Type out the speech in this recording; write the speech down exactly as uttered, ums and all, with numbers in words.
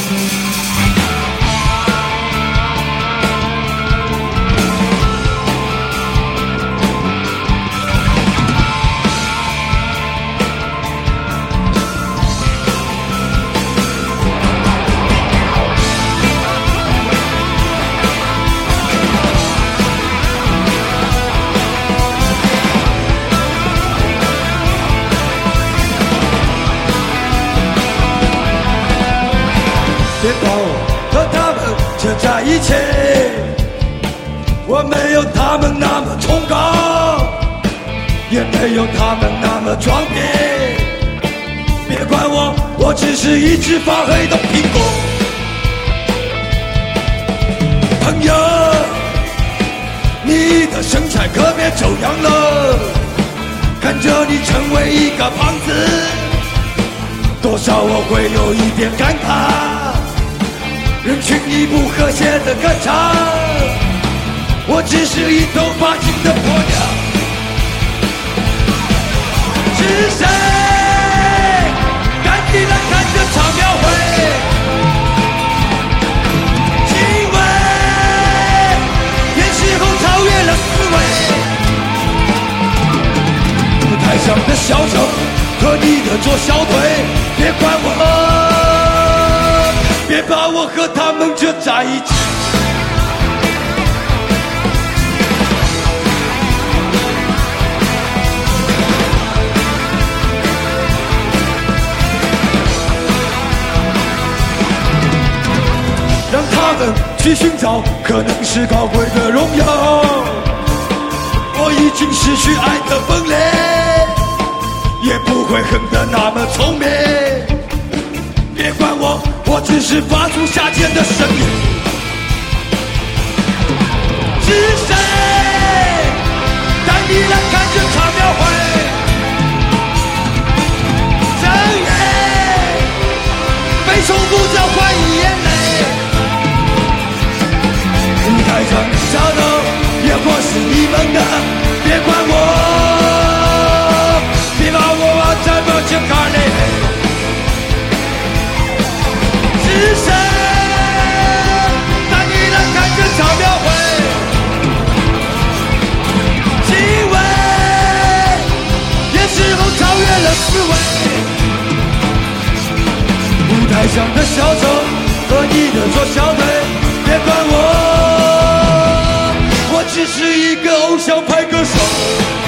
别把我和他们扯在一起，我没有他们那么崇高，也没有他们那么装逼。别管我，我只是一只发黑的苹果。朋友，你的身材可别走样了，看着你成为一个胖子，多少我会有一点尴尬。人群一不和谐的歌唱，我只是一头发型的婆娘。是谁赶紧来看这场庙会？因为也是后超越了思维。舞台上的小丑和你的左小腿，别管我。别把我和他们扯在一起。让他们去寻找可能是高贵的荣耀。我已经失去爱的分裂，也不会恨得那么聪明。别管我，我只是发出下贱的声音。是谁带你来看这场庙会？正义被重复着欢迎眼泪。舞台上的小丑也或是你们的，别管我，别把我往这么去看嘞。是谁带你来看这场庙会？因为也是后超越了思维。舞台上的小丑和你的左小腿，别管我，我只是一个偶像派歌手。